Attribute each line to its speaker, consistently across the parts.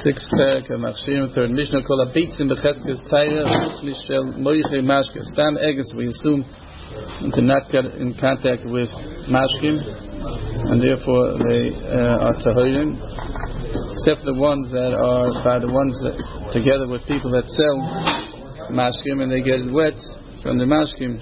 Speaker 1: Sixth parak of Machshirim, third Mishnah, Kol HaBeitzim B'Cheskes Taira, Chutz Mishel Moichei Mashke. Stam eggs we assume to not get in contact with mashkim, and therefore they are tahirim, except the ones that are by the ones that together with people that sell mashkim and they get it wet from the mashkim.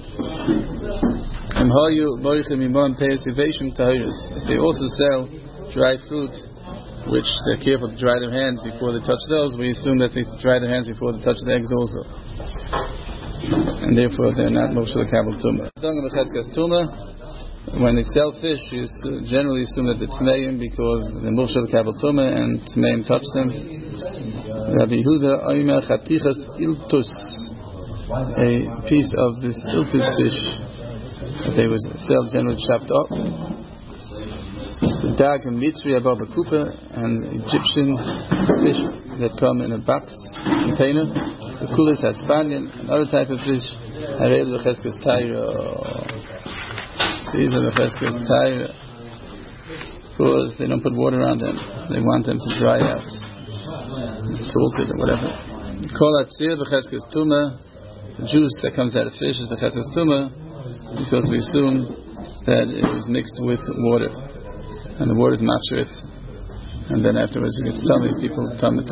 Speaker 1: If they also sell dry fruit, which they're careful to dry their hands before they touch those, we assume that they dry their hands before they touch the eggs also, and therefore they're not Moshe Kabel Tumah. When they sell fish, you generally assume that it's Tmeim because the Moshe Kabel Tumah and Tmeim touch them. Rabbi Yehuda Oimer Chatichas Iltus, a piece of this Iltus fish that they would sell generally chopped up. The dag and mitzri above a kupa, and Egyptian fish that come in a box container. The kulis has spaniel, another type of fish. These are the cheskes taira because they don't put water on them. They want them to dry out, salted or whatever. Kol hatzir b'cheskes tuma. The juice that comes out of fish is the cheskes tuma because we assume that it was mixed with water. And the word is mafshirit, and then afterwards it gets tummy. People tummy.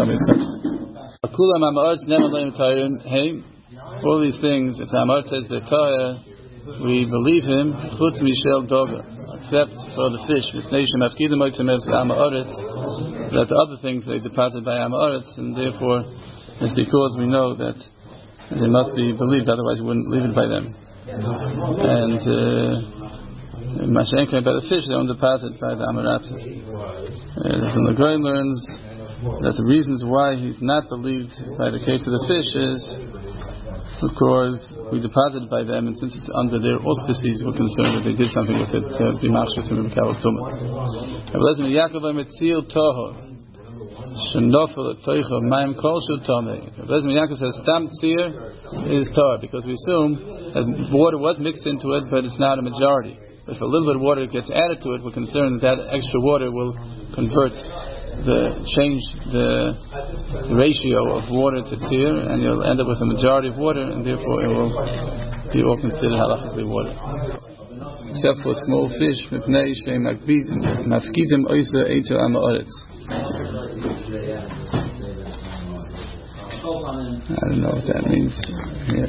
Speaker 1: All these things, if the Amar says they're Torah, we believe him. Chutz mishel doga, except for the fish. That the other things they deposit by Amaretz, and therefore it's because we know that they must be believed. Otherwise, we wouldn't leave it by them. And Mashenka by the fish, they don't deposit by the Amarat. The Lagoy learns that the reasons why he's not believed by the case of the fish is because we deposited by them, and since it's under their auspices, we're concerned that they did something with it to be machshir to be kabel tumah. Rabbi Yaakov Metzil Toho Shenofel Toicha Maim Kol Shu Tomei. Rabbi Yaakov says Stam Tzir is Torah because we assume that water was mixed into it, but it's not a majority. If a little bit of water gets added to it, we're concerned that extra water will change the ratio of water to tzir, and you'll end up with a majority of water, and therefore it will be all considered halachically water. Except for small fish, mafkidim oisa eiter amaretz. I don't know what that means. Yeah.